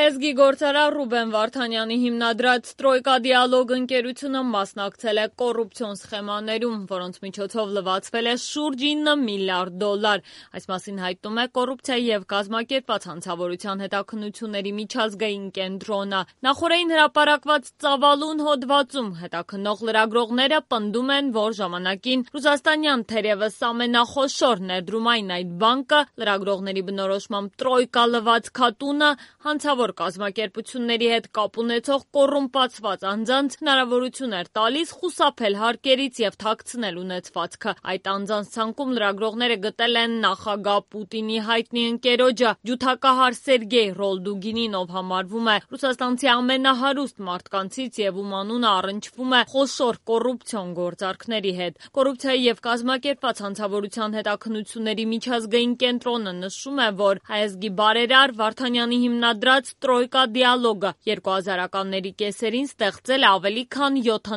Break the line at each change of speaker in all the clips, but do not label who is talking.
Հայազգի գործարար Ռուբեն Վարդանյանի հիմնադրած Տրոյկա դիալոգ ընկերությունը մասնակցել է կոռուպցիոն սխեմաներում, որոնց միջոցով լվացվել է շուրջ 9 միլիարդ դոլար։ Այս մասին հայտնում է կոռուպցիայի և կազմակերպված հանցավորության հետաքննությունների միջազգային կենտրոնը։ Նախօրեին հրապարակված ծավալուն հոդվածում հետաքննող լրագրողները պնդում են, որ ժամանակին ռուսաստանյան թերևս ամենախոշոր ներդրումային այդ բանկը լրագրողների բնորոշմամբ Տրոյկա լվացքատունը հանցավոր կազմակերպությունների հետ կապ ունեցող կոռումպացված անձանց հնարավորություն էր տալիս խուսափել հարկերից և թաքցնել ունեցվածքը։ Այդ անձանց ցանկում լրագրողները գտել են նախագահ Պուտինի հայտնի ընկերոջը, ջութակահար Սերգեյ Ռոլդուգինին, ով համարվում է ռուսաստանցի ամենահարուստ մարդկանցից և ում անունը առնչվում է խոշոր կոռուպցիոն գործարքների հետ։ Կոռուպցիայի և կազմակերպված հանցավորության հետաքննությունների միջազգային կենտրոնը նշում է, որ հայազգի բարերար Վարդանյանի հիմնադրած Տրոյկա դիալոգը 2000-ականների կեսերին ստեղծել է ավելի քան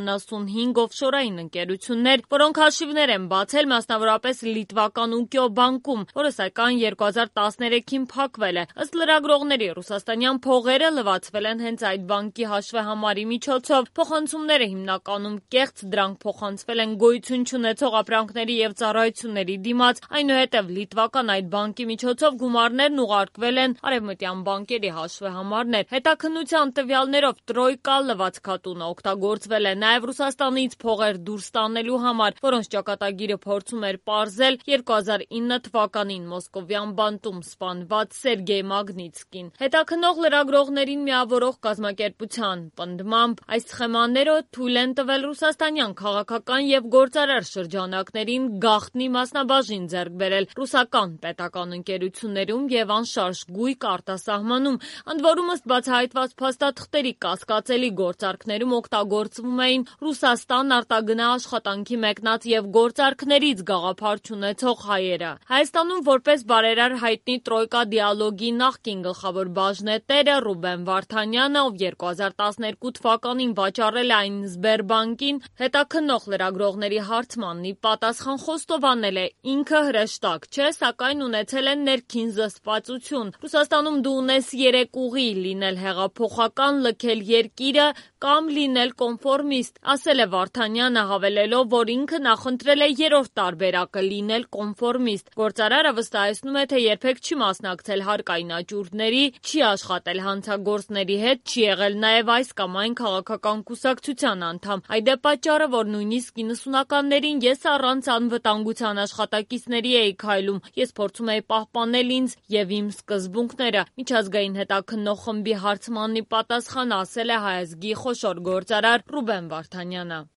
75 օֆշորային ընկերություններ, որոնք հաշիվներ են բացել մասնավորապես լիտվական Ուկիո բանկում, որը սակայն 2013-ին փակվել է։ Ըստ լրագրողների, ռուսաստանյան փողերը լվացվել են հենց այդ բանկի հաշվեհամարի միջոցով։ Փոխանցումները հիմնականում կեղծ, դրանք փոխանցվել են գոյություն չունեցող ապրանքների և ծառայությունների դիմաց, այնուհետև լիտվական այդ բանկի միջոցով գումարներն ուղարկվել են արևմտյան բանկերի հաշվեհամարներ։ Հետաքննության տվյալներով Տրոյկա լվացքատունը օգտագործվել է նաև Ռուսաստանից փողեր դուրս տանելու համար, որոնց ճակատագիրը փորձում էր պարզել 2009 թվականին մոսկովյան բանտում սպանված Սերգեյ Մագնիտսկին։ Հետաքննող լրագրողներին միավորող կազմակերպության պնդմամբ այս սխեմաները թույլ են տվել ռուսաստանյան քաղաքական և գործարար շրջանակներին գաղտնի մասնաբաժին ձեռք բերել ռուսական պետական ընկերություններում և անշարժ գույք արտասահմանում, ընդ որում ըստ բացահայտված փաստաթղթերի կասկածելի գործարքներում օգտագործվում էին Ռուսաստան արտագնա աշխատանքի մեկնած և գործարքներից գաղափար չունեցող հայերը։ Հայաստանում որպես բարերար հայտնի Տրոյկա դիալոգի նախկին գլխավոր բաժնետերը Ռուբեն Վարդանյանը, ով 2012 թվականին վաճառել է այն Սբերբանկին, հետաքննող լրագրողների հարցմանն ի պատասխան խոստովանել է ինքը հրեշտակ չէ, սակայն ունեցել է ներքին զսպվածություն։ Ռուսաստանում դու ունես 3 ուղի՝ լինել հեղափոխական, լքել երկիրը կամ լինել կոնֆորմիստ, ասել է Վարդանյանը, հավելելով, որ ինքը նախընտրել է երրորդ տարբերակը՝ լինել կոնֆորմիստ։ Գործարարը վստահեցնում է, թե երբեք չի մասնակցել հարկային աճուրդների, չի աշխատել հանցագործների հետ, չի եղել նաև այս կամ այն քաղաքական կուսակցության անդամ։ Այդ է պատճառը, որ նույնիսկ 90-ականներին ես առանց անվտանգության աշխատակիցների էի քայլում, ես փորձում էի պահպանել ինձ և իմ սկզբունքները։ Միջազգային հետաքննող խմբի հարցմանն ի պատասխան ասել է հայազգի խոշոր գործարար Ռուբեն Վարդանյանը։